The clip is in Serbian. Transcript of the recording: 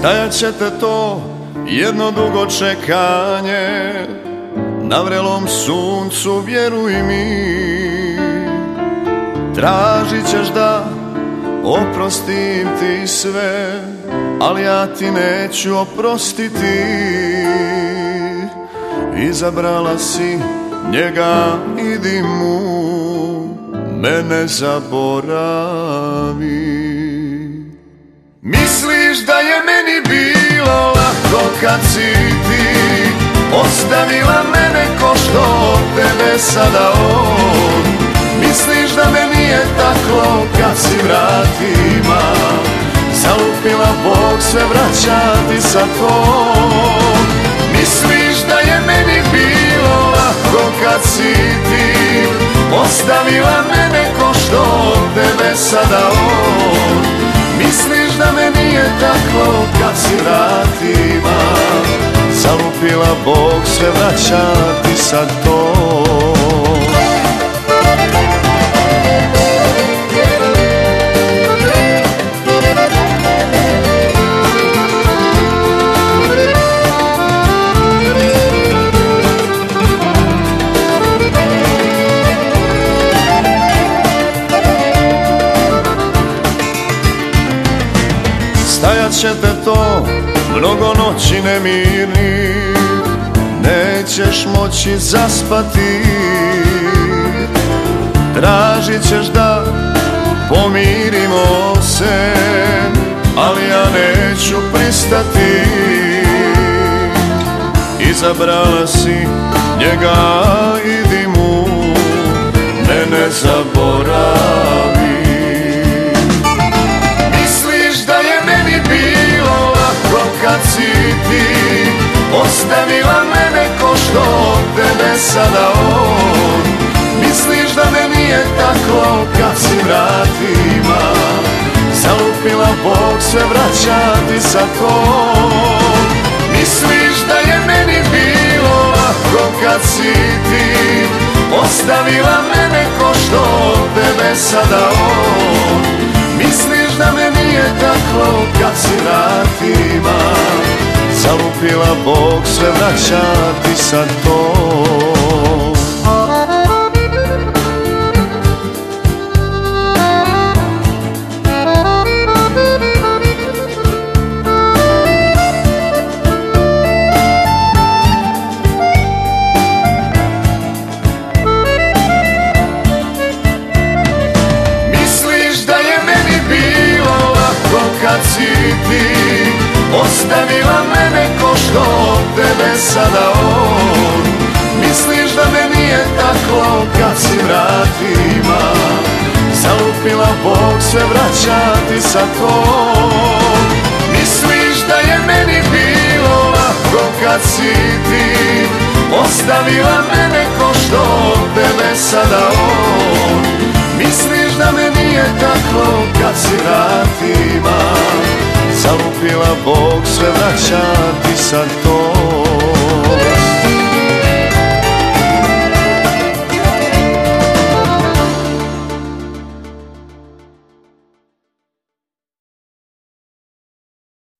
Stajat će te to jedno dugo čekanje, na vrelom suncu vjeruj mi. Tražit ćeš da oprostim ti sve, ali ja ti neću oprostiti. Izabrala si njega, idi mu, mene zaboravi. Misliš da je meni bilo lako kad si ti ostavila mene ko što tebe sada on? Misliš da me nije tako kad si vratima, zalupila Bog sve vraćati sa tom? Misliš da je meni bilo lako kad si ti ostavila mene ko što tebe sada on? Misliš da me nije tako kad si vratima, zalupila Bog sve vraćati sa tom? Stajat će te to mnogo noći nemirni, nećeš moći zaspati. Tražit ćeš da pomirimo se, ali ja neću pristati. Izabrala si njega, idi mu, mene zaboravi. Kad si ti ostavila mene ko što tebe sada on? Misliš da me nije tako kad si vratima, zalupila Bog sve vraćati sa tom? Misliš da je meni bilo lako kad si ti ostavila mene ko što tebe sada on? Misliš da me nije tako kad si vratima, zalupila Bog sve vraćati sa tom? Kad si ti ostavila mene ko što tebe sada on? Misliš da me nije tako kad si vratima, zalupila Bog sve vraćati sa tom? Misliš da je meni bilo lako kad si ti ostavila mene ko što tebe sada on? Misliš da me nije tako kad si vratima, zalupila Bog sve vraćati sa tom?